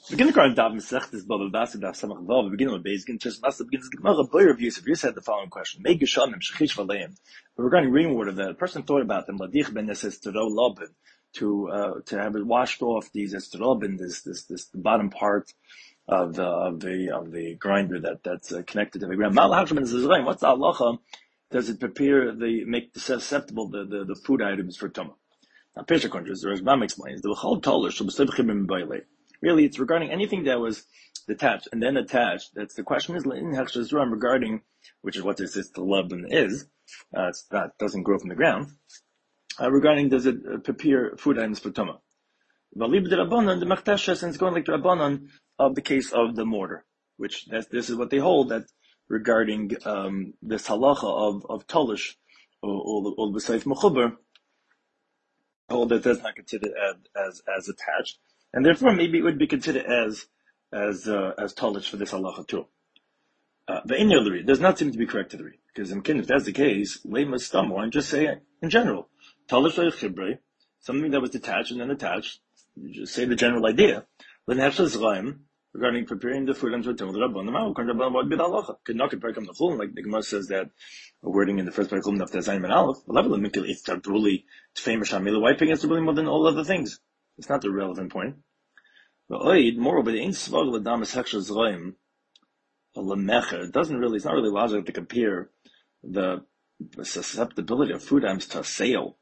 We begin the Quran Daf Masechtas Bava Basra Daf Samach Vav. We begin with Beis Just Master begins the Gemara Boyer of Yosef. Yosef had the following question: Make Geshamim Shechish Valeim. But regarding rainwater, that a person thought about them Ladich Ben Esestero Lobin to have it washed off these esterobin, this the bottom part of the grinder that's connected to the ground. Mal Hashim Ben Zizraim. What's the halacha? Does it make susceptible the food items for tumah? Now, Pesach countries, the Rashbam explains the B'chol Toler Shabasevchim in Bailei. Really, it's regarding anything that was detached and then attached. That's the question is in Hechshazram regarding, which is what this is, the Laban is. That doesn't grow from the ground. Regarding does it prepare food items for Tumah? Valib the Rabbanon, the Machtashas, and it's going like the Rabbanon of the case of the mortar, which this is what they hold that regarding this halacha of Tolish or B'Seif Mechuber, hold that that's not considered as attached. And therefore, maybe it would be considered as tolish for this halacha too. The inyolari does not seem to be correct to the read, because if that's the case, lema stamo, and just say in general, tolish chibre, something that was detached and then attached. You just say the general idea. Then regarding preparing the food unto the Rabban, what be the halacha? Could not compare come the chulin, like the Gemara says that a wording in the first part of the Zayin and Aleph. It's really famous shamila wiping is really more than all other things. It's not the relevant point. Moreover, it doesn't really, it's not really logical to compare the susceptibility of food items to a sale.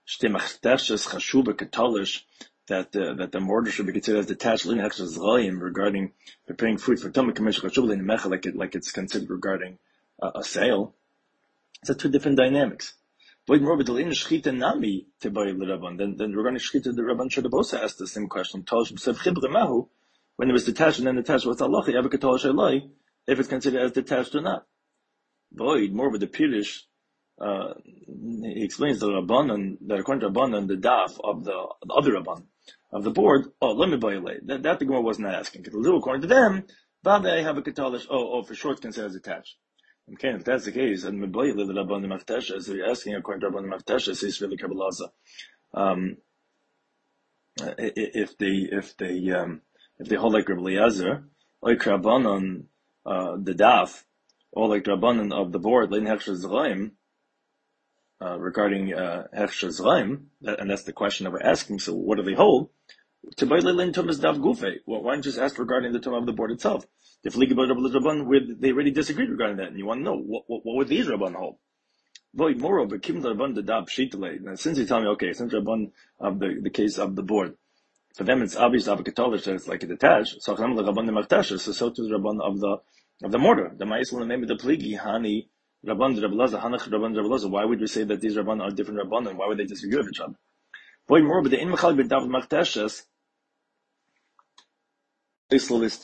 That the mortar should be considered as detached regarding preparing food for tumah, like it's considered regarding a sale. It's two different dynamics. Then regarding Shchita, the Rabban should have also asked the same question. When it was detached and then attached, what's Allah? If it's considered as detached or not. More with the Pirish, he explains the Rabban, that according to Rabban, the daf of the other Rabban, of the board, let me buy a lay. That the Gemara was not asking. According to them, I have a Katalish, for sure it's considered as attached. Okay, if that's the case, and so you're asking according to Rabban Maftesha, says really Kabbalaza. If they hold like Rabbi Eliezer, like Rabbanon, the daf, or like Rabbanon of the board, lein hechsher zraim, regarding hechsher zraim, and that's the question that we're asking. So what do they hold? To buy lein tumas daf gufe. Why don't you just ask regarding the tumah of the board itself? If Rabban, they already disagreed regarding that, and you want to know what would these Rabban hold? Moreover, Kim Rabban the dab shitale. Since you tell me, okay, since Rabban of the case of the board, for them it's obvious of a katolish that it's like a detached. So Rabban the Martasha, so too the Rabban of the mortar. The Ma'isel name of the pligi hani Rabban the Rabbalaza, Hanach Rabban the Rabbalaza. Why would we say that these Rabban are different Rabban, and why would they disagree with each other? Moreover, the in Mechal b'dav Martashas. He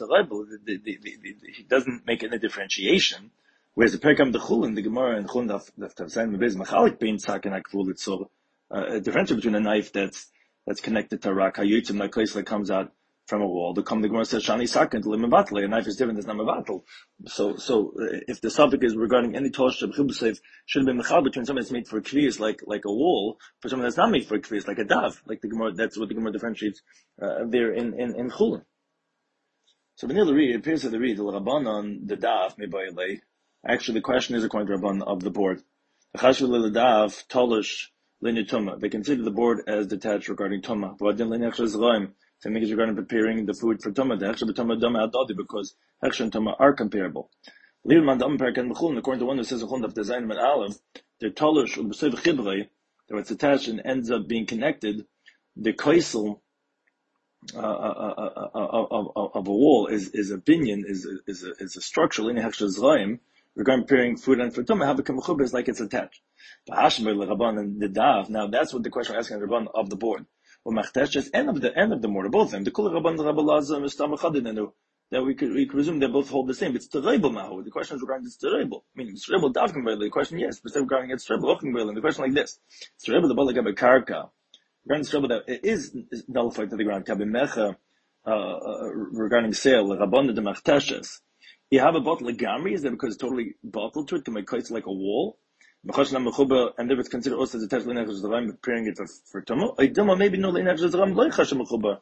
doesn't make any differentiation. Whereas the Perkam the Chulin, the Gemara and Chulin of Tavzayin Mebiz Machalik being Tzak and Akvul, it's so a difference between a knife that's connected to a rock, Hayutim, like place that comes out from a wall. The Gemara says Shani Sakin to Limabatli, a knife is different than Namabatl. So if the subject is regarding any Tosh Chibusayf, should have been Mechal between something that's made for a Kviyas like a wall, for something that's not made for a Kviyas, like a Dav, like the Gemara, that's what the Gemara differentiates there in Chulin. So it appears to the read the Rabbanon the daf mebayilei. Actually, the question is according to Rabban of the board. The chashul the daf tolish linituma. They consider the board as detached regarding tuma. But then linechshazraim. Same thing as regarding preparing the food for tuma. The hechshav tuma dama adadi because hechshav and tuma are comparable. Lilman dam perkan mechulin. According to one that says a chulin of the zayin and aleph, the tolish ubsev chibrei that it's attached and ends up being connected. The kaisel of a wall is a binyan, is a structural in hechshazraim regarding preparing food and for tumah. Have a kamachub is like it's attached. The hashmer leRabban and the dav. Now that's what the question we're asking the Rabban of the board. Or machteshes end of the mortar, both of them. The kul Rabban the Rabbalaza mistamachadinenu. That we could presume they both hold the same. It's terebel mahu. The question is regarding it's terebel. Meaning it's terebel davkin the question yes, but regarding it's terebel ochkin the question like this. It's terebel the balagab karka. Regarding trouble that it is nullified to the ground, regarding sale, Rabban de Machteshes. You have a bottle of gamri, is that because it's totally bottled to it, to make kites like a wall? And if it's considered also as a test, preparing it for Tumah, maybe no,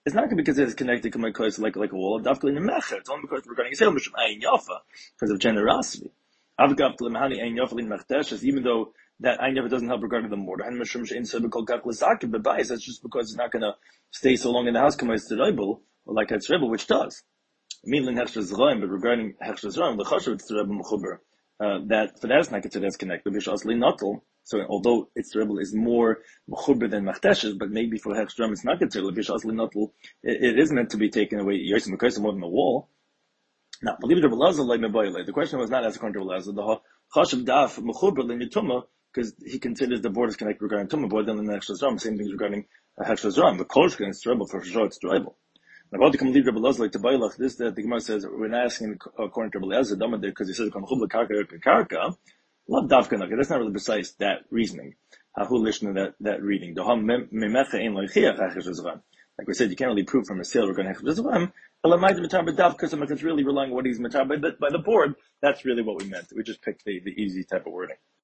it's not going to be considered connected to my close like a wall. Dafka in the mecha. It's only because we're regarding Yisrael mishum ayin yafa because of generosity. Avgav lemahani ayin yafa lin mechteshes, even though that ayin yafa doesn't help regarding the mortar. And mishum shein sebekol kach lezakim bebayis. That's just because it's not going to stay so long in the house. Kamais tzedibel, or like it's rebel, which does. Meaning hechshes zraim, but regarding hechshes zraim, the chashav it's rebel mechuber. That for that it's not considered as connected. Bishasli natal. So although its rebel is more mechuber than machteshes, but maybe for hechshes zraim it's not considered bishasli natal. It is meant to be taken away. Yosim mekaysim more than the wall. Now, believe it or not, the question was not as according to Elazar. The chashav daf mechuber l'mituma because he considers the borders connected regarding tumah more than the hechshes zraim. Same things regarding hechshes zraim. The kolshka is rebel for sure. It's rebel. Now, about to come leave Rabbi Lazar to Bailach, this that the Gemara says we're not asking according to Rabbi Lazar Dama because he says karka. Love dafka. That's not really precise that reasoning. Hahu lishna that reading. Like we said, you can't really prove from a sale regarding hechshes zraim. Because it's really relying on what he's matar by the board. That's really what we meant. We just picked the easy type of wording.